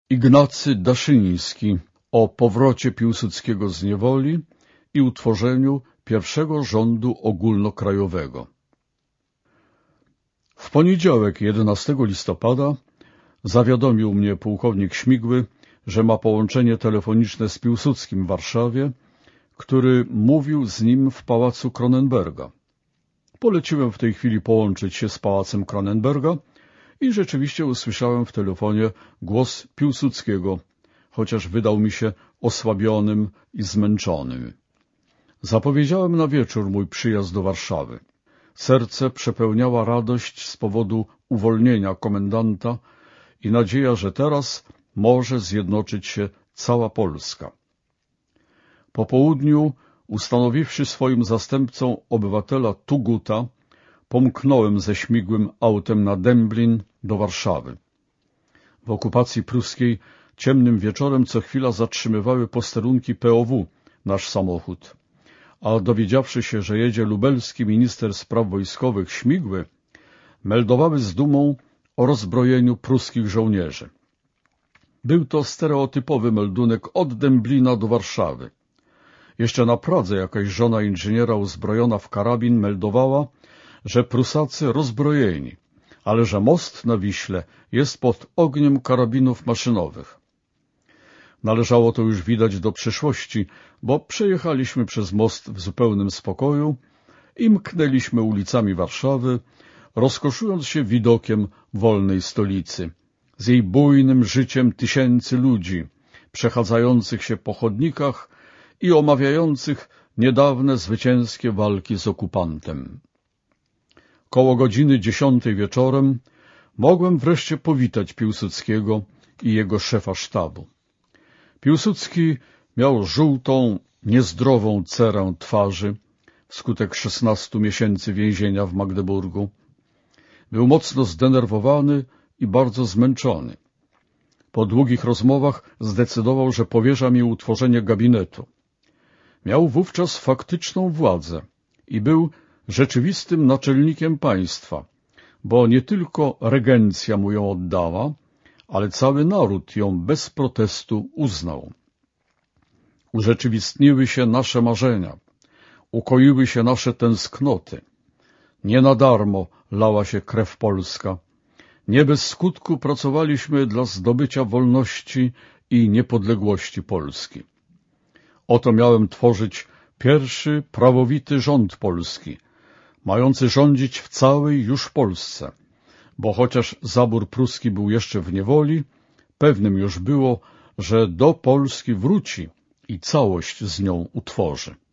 Ignacy Daszyński o powrocie Piłsudskiego z niewoli i utworzeniu pierwszego rządu ogólnokrajowego. W poniedziałek 11 listopada zawiadomił mnie pułkownik Śmigły, że ma połączenie telefoniczne z Piłsudskim w Warszawie, który mówił z nim w pałacu Kronenberga. Poleciłem w tej chwili połączyć się z pałacem Kronenberga i rzeczywiście usłyszałem w telefonie głos Piłsudskiego, chociaż wydał mi się osłabionym i zmęczonym. Zapowiedziałem na wieczór mój przyjazd do Warszawy. Serce przepełniała radość z powodu uwolnienia komendanta i nadzieja, że teraz może zjednoczyć się cała Polska. Po południu, ustanowiwszy swoim zastępcą obywatela Tuguta, pomknąłem ze Śmigłym autem na Dęblin do Warszawy. W okupacji pruskiej ciemnym wieczorem co chwila zatrzymywały posterunki POW nasz samochód, a dowiedziawszy się, że jedzie lubelski minister spraw wojskowych Śmigły, meldowały z dumą o rozbrojeniu pruskich żołnierzy. Był to stereotypowy meldunek od Dęblina do Warszawy. Jeszcze na Pradze jakaś żona inżyniera uzbrojona w karabin meldowała, że Prusacy rozbrojeni, ale że most na Wiśle jest pod ogniem karabinów maszynowych. Należało to już widać do przyszłości, bo przejechaliśmy przez most w zupełnym spokoju i mknęliśmy ulicami Warszawy, rozkoszując się widokiem wolnej stolicy, z jej bujnym życiem tysięcy ludzi, przechadzających się po chodnikach i omawiających niedawne zwycięskie walki z okupantem. Koło godziny 10 wieczorem mogłem wreszcie powitać Piłsudskiego i jego szefa sztabu. Piłsudski miał żółtą, niezdrową cerę twarzy wskutek 16 miesięcy więzienia w Magdeburgu. Był mocno zdenerwowany i bardzo zmęczony. Po długich rozmowach zdecydował, że powierza mi utworzenie gabinetu. Miał wówczas faktyczną władzę i był rzeczywistym naczelnikiem państwa, bo nie tylko regencja mu ją oddała, ale cały naród ją bez protestu uznał. Urzeczywistniły się nasze marzenia, ukoiły się nasze tęsknoty. Nie na darmo lała się krew polska. Nie bez skutku pracowaliśmy dla zdobycia wolności i niepodległości Polski. Oto miałem tworzyć pierwszy prawowity rząd polski, mający rządzić w całej już Polsce, bo chociaż zabór pruski był jeszcze w niewoli, pewnym już było, że do Polski wróci i całość z nią utworzy.